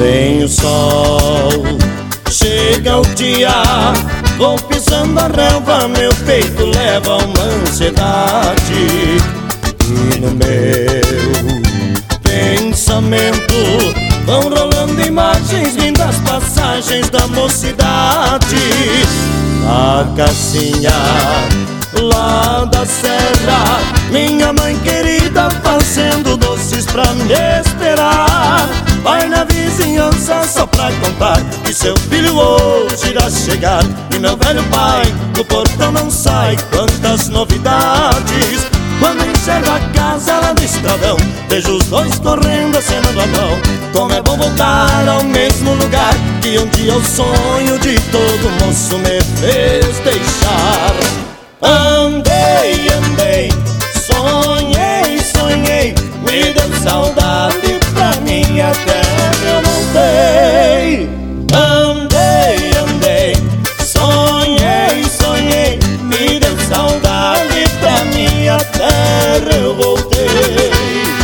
Vem o sol, chega o dia, vou pisando a relva, meu peito leva uma ansiedade. E no meu pensamento vão rolando imagens, lindas passagens da mocidade. A casinha lá da serra, minha mãe querida fazendo doces pra me esperar. Vai na vizinhança só pra contar que seu filho hoje irá chegar. E meu velho pai do portão não sai, quantas novidades. Quando enxergo a casa lá do estradão, vejo os dois correndo, acenando a mão. Como é bom voltar ao mesmo lugar que um dia o sonho de todo moço me fez deixar. Andei, andei, sonhei, sonhei, me deu saudade, pra minha terra eu voltei. Andei, andei, sonhei, sonhei, me deu saudade, pra minha terra eu voltei.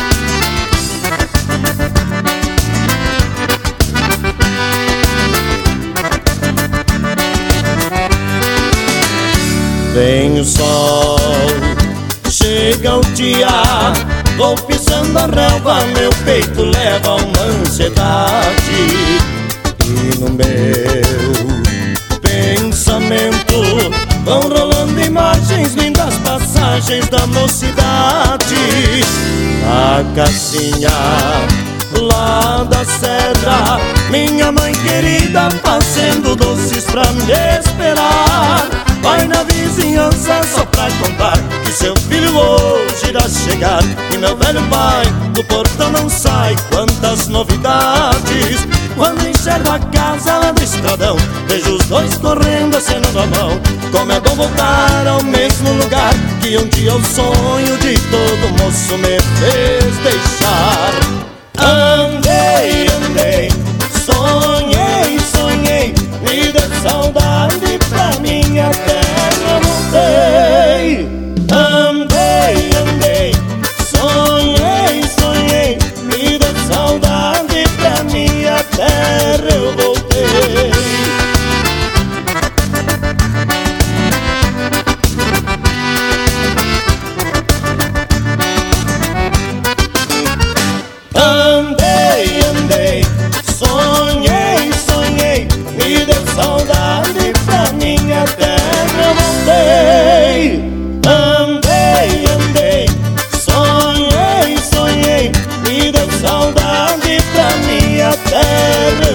Vem o sol, chega o dia, vou pisando a relva, meu peito leva uma ansiedade. E no meu pensamento vão rolando imagens, lindas passagens da mocidade. A casinha lá da serra, minha mãe querida fazendo doces pra me esperar. Vai na vizinhança só pra contar que seu filho hoje irá chegar. E meu velho pai do portão não sai, quantas novidades. Quando enxergo a casa lá do estradão, vejo os dois correndo, acenando a mão. Como é bom voltar ao mesmo lugar que um dia o sonho de todo moço me fez deixar. Andei, andei, sonhei, sonhei, me deu saudade, pra minha terra eu voltei. Andei, andei, sonhei, sonhei, me deu saudade, pra minha terra eu voltei. Andei, andei, sonhei, sonhei, me deu saudade, pra minha terra eu voltei. Andei, andei, sonhei, sonhei, me deu saudade, pra minha terra